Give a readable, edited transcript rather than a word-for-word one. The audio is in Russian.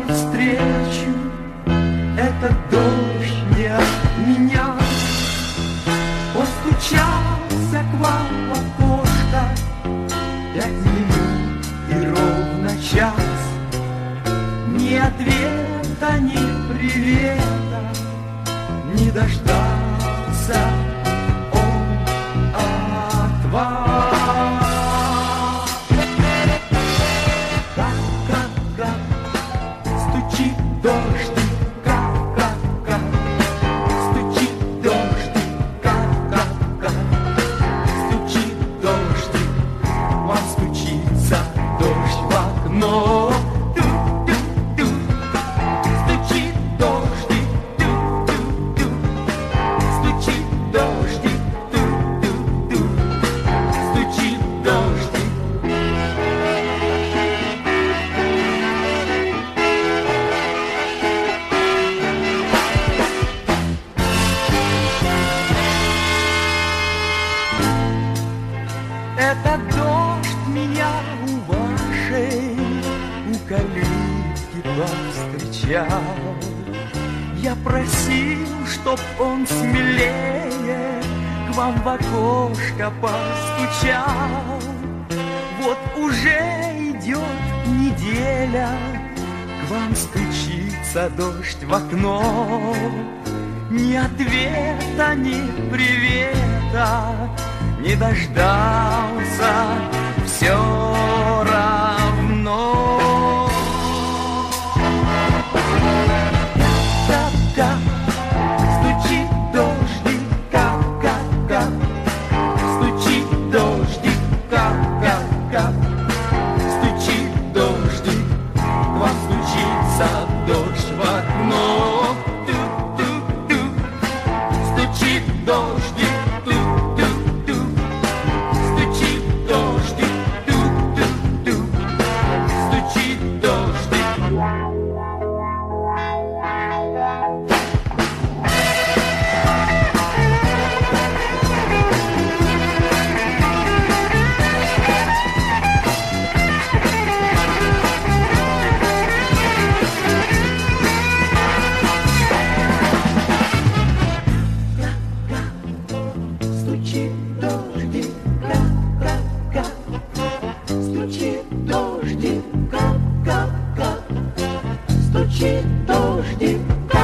навстречу, этот дождь не от меня. Постучался к вам в окошко, 5 минут и ровно час. Ни ответа, ни привета не дождался он от вас. Как стучит дождик, как стучит дождик, как стучит дождик, вам стучится дождь в окно. Стучит дождик, стучит дождик, стучит дождик. Этот дождь меня у вашей, у калитки повстречал. Я просил, чтоб он смелее к вам в окошко постучал. Вот уже идет неделя, к вам стучится дождь в окно. Ни ответа, ни привета не дождался все равно. Как стучит дождик, как стучит дождик, как стучит дождик, к вам стучится дождь в окно. Стучит дождик, стучит дождик, стучит дождик. Стучит дождик, стучит дождик, стучит дождик.